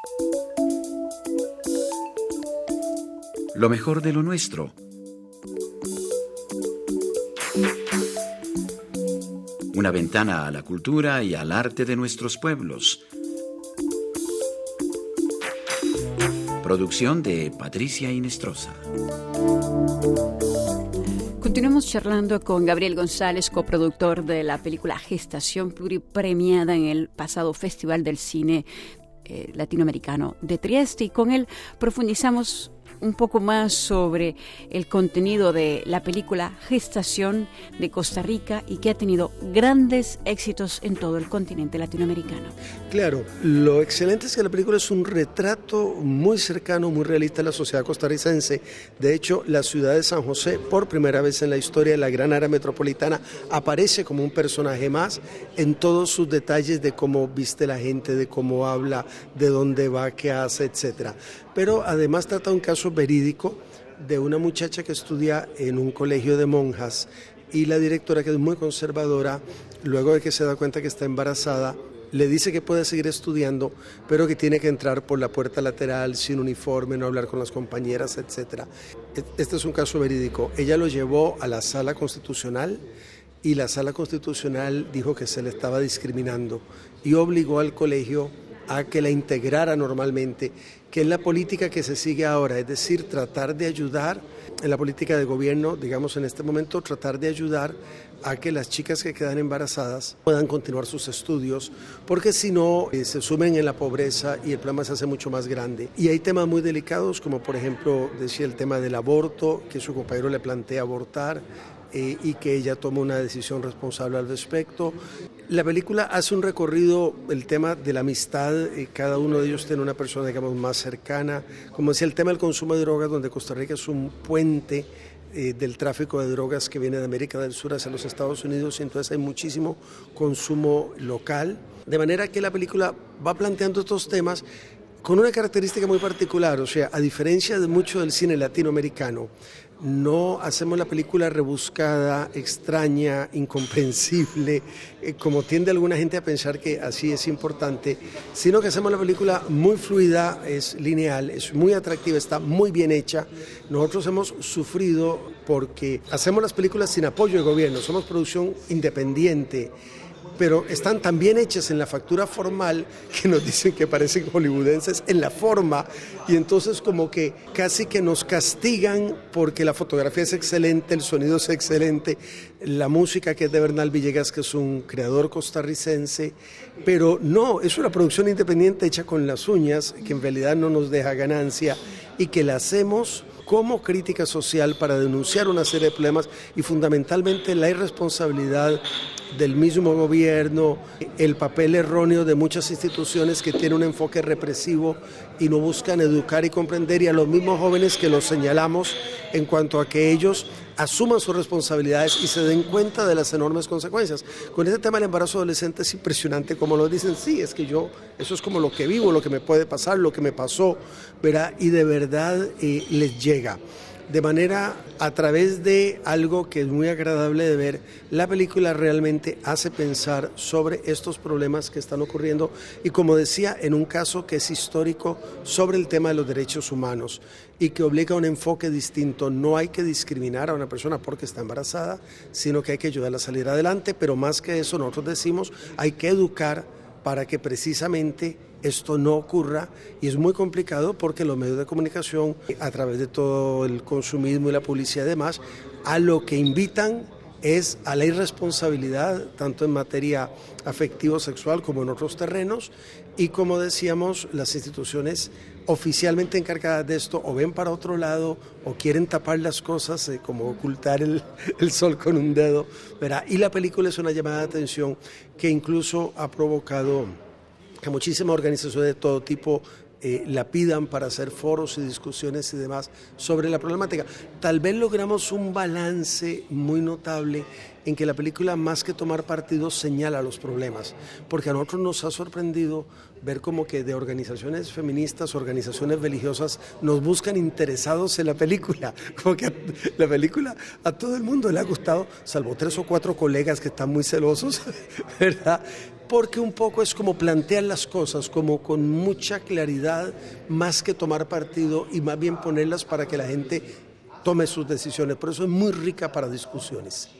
Lo mejor de lo nuestro. Una ventana a la cultura y al arte de nuestros pueblos. Producción de Patricia Inestrosa. Continuamos charlando con Gabriel González, coproductor de la película Gestación, pluripremiada en el pasado Festival del Cine Latinoamericano de Trieste, y con él profundizamos un poco más sobre el contenido de la película Gestación de Costa Rica y que ha tenido grandes éxitos en todo el continente latinoamericano. Claro, lo excelente es que la película es un retrato muy cercano, muy realista de la sociedad costarricense. De hecho, la ciudad de San José, por primera vez en la historia de la gran área metropolitana, aparece como un personaje más en todos sus detalles de cómo viste la gente, de cómo habla, de dónde va, qué hace, etcétera. Pero además trata un caso verídico de una muchacha que estudia en un colegio de monjas y la directora, que es muy conservadora, luego de que se da cuenta que está embarazada, le dice que puede seguir estudiando, pero que tiene que entrar por la puerta lateral sin uniforme, no hablar con las compañeras, etc. Este es un caso verídico. Ella lo llevó a la sala constitucional y la sala constitucional dijo que se le estaba discriminando y obligó al colegio a que la integrara normalmente, que es la política que se sigue ahora, es decir, tratar de ayudar en la política de gobierno, digamos en este momento, tratar de ayudar a que las chicas que quedan embarazadas puedan continuar sus estudios, porque si no se sumen en la pobreza y el problema se hace mucho más grande. Y hay temas muy delicados, como por ejemplo, decía el tema del aborto, que su compañero le plantea abortar, y que ella toma una decisión responsable al respecto. La película hace un recorrido, el tema de la amistad, cada uno de ellos tiene una persona, digamos, más cercana. Como decía, el tema del consumo de drogas, donde Costa Rica es un puente del tráfico de drogas que viene de América del Sur hacia los Estados Unidos, y entonces hay muchísimo consumo local. De manera que la película va planteando estos temas con una característica muy particular, o sea, a diferencia de mucho del cine latinoamericano, no hacemos la película rebuscada, extraña, incomprensible, como tiende alguna gente a pensar que así es importante, sino que hacemos la película muy fluida, es lineal, es muy atractiva, está muy bien hecha. Nosotros hemos sufrido porque hacemos las películas sin apoyo de gobierno, somos producción independiente, pero están tan bien hechas en la factura formal que nos dicen que parecen hollywoodenses en la forma, y entonces como que casi que nos castigan porque la fotografía es excelente, el sonido es excelente, la música, que es de Bernal Villegas, que es un creador costarricense, pero no, es una producción independiente hecha con las uñas, que en realidad no nos deja ganancia y que la hacemos como crítica social para denunciar una serie de problemas y fundamentalmente la irresponsabilidad del mismo gobierno, el papel erróneo de muchas instituciones que tienen un enfoque represivo y no buscan educar y comprender, y a los mismos jóvenes que los señalamos en cuanto a que ellos asuman sus responsabilidades y se den cuenta de las enormes consecuencias. Con este tema del embarazo adolescente es impresionante como lo dicen, sí, es que yo, eso es como lo que vivo, lo que me puede pasar, lo que me pasó, ¿verdad? Y de verdad les llega. De manera, a través de algo que es muy agradable de ver, la película realmente hace pensar sobre estos problemas que están ocurriendo y, como decía, en un caso que es histórico, sobre el tema de los derechos humanos y que obliga a un enfoque distinto. No hay que discriminar a una persona porque está embarazada, sino que hay que ayudarla a salir adelante, pero más que eso nosotros decimos, hay que educar para que precisamente esto no ocurra, y es muy complicado porque los medios de comunicación, a través de todo el consumismo y la publicidad y demás, a lo que invitan es a la irresponsabilidad, tanto en materia afectivo-sexual como en otros terrenos, y como decíamos, las instituciones oficialmente encargadas de esto o ven para otro lado o quieren tapar las cosas, como ocultar el sol con un dedo, ¿verdad? Y la película es una llamada de atención que incluso ha provocado que muchísimas organizaciones de todo tipo la pidan para hacer foros y discusiones y demás sobre la problemática. Tal vez logramos un balance muy notable en que la película, más que tomar partido, señala los problemas, porque a nosotros nos ha sorprendido ver como que de organizaciones feministas, organizaciones religiosas, nos buscan interesados en la película, como que la película a todo el mundo le ha gustado, salvo 3 o 4 colegas que están muy celosos, ¿verdad? Porque un poco es como plantean las cosas, como con mucha claridad, más que tomar partido y más bien ponerlas para que la gente tome sus decisiones. Por eso es muy rica para discusiones.